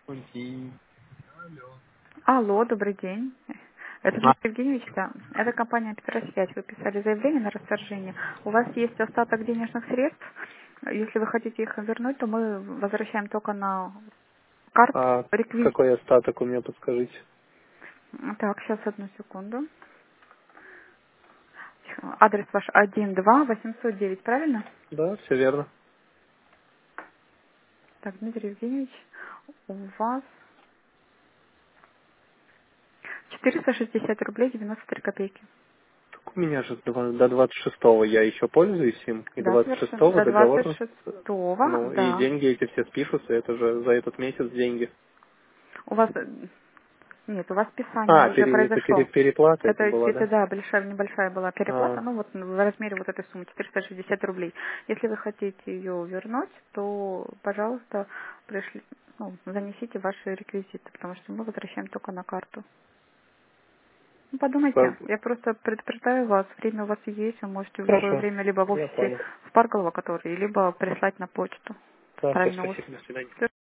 И... Алло, добрый день. Это А, Дмитрий Евгеньевич, да. Это компания «Петросвязь». Вы писали заявление на расторжение. У вас есть остаток денежных средств. Если вы хотите их вернуть, то мы возвращаем только на карту а реквизит. какой остаток у меня, подскажите? Так, сейчас одну секунду. Адрес ваш 12809, правильно? Да, все верно. Так, Дмитрий Евгеньевич, у вас 460 рублей 93 копейки. Так у меня же до 26-го я еще пользуюсь им, и Да, совершенно. 26-го До договор, 26-го, ну, и да. деньги эти все спишутся, это же за этот месяц деньги. У вас нет, у вас списание А, уже произошло. переплата это была, Это да? да, небольшая была переплата, А, ну вот в размере вот этой суммы 460 рублей. Если вы хотите ее вернуть, то, пожалуйста, занесите ваши реквизиты, потому что мы возвращаем только на карту. Ну, подумайте, по- я просто предупреждаю вас, время у вас есть, вы можете в любое хорошо, время либо в я офисе понял. в Парголова, который, либо прислать на почту. Да, все, Правильно, спасибо, до свидания.